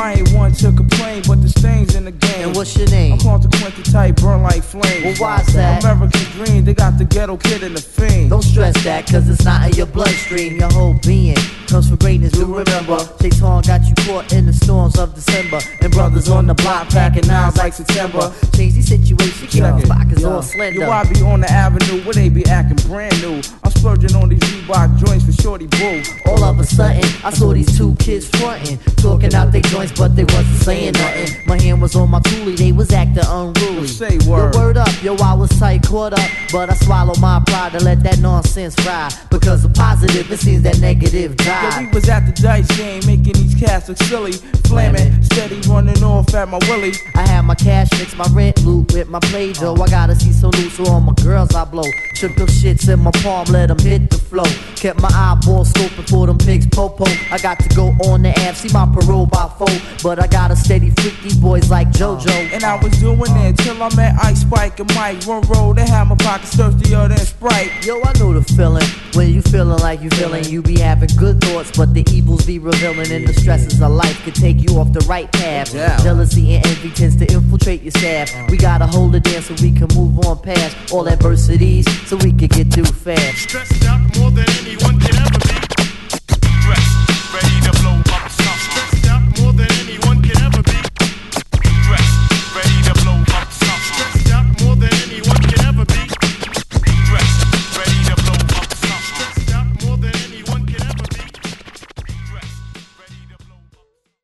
I ain't one to complain, but the stains in the game. And what's your name? I'm consequential type, burn like flames. Well, why's that? American dream, they got the ghetto kid and the fiend. Don't stress that, cause it's not in your bloodstream. Your whole being comes from greatness, do remember. Shaitan got you caught in the storms of December. And brothers on the block packing nines like September. Change the situation, keep the pockets all slender. Yo, I be on the avenue where they be acting brand new. I'm splurging on these Reebok joints for Shorty Boo. All of a sudden, I saw these two kids frontin', talking out their joints, but they wasn't saying nothing. My hand was on my toolie, they was acting unruly. Say word. Yo, word up, yo, I was tight, caught up, but I swallowed my pride to let that nonsense ride. Because the positive, it seems that negative died. Yeah, we was at the dice game, making these cats look silly. Flamin', steady running off at my willy. I had my cash mix, my rent loot with my play dough. I gotta see so loose, so all my girls I blow. Shook those shits in my palm, let them hit the flow. Kept my eyeball scoping for them pigs popo. I got to go on the app, see my parole by 4. But I got a steady freak, these boys like JoJo. And I was doing it till I met Ice Spike and Mike. One road, they had my pockets thirstier than Sprite. Yo, I know the feeling, when you feeling like you feeling. You be having good thoughts, but the evils be revealing. And the stresses of life could take you off the right path. Yeah. Jealousy and envy tends to infiltrate your staff. We gotta hold it down so we can move on past all adversities, so we can get too fast. Stressed out more than anyone can ever be.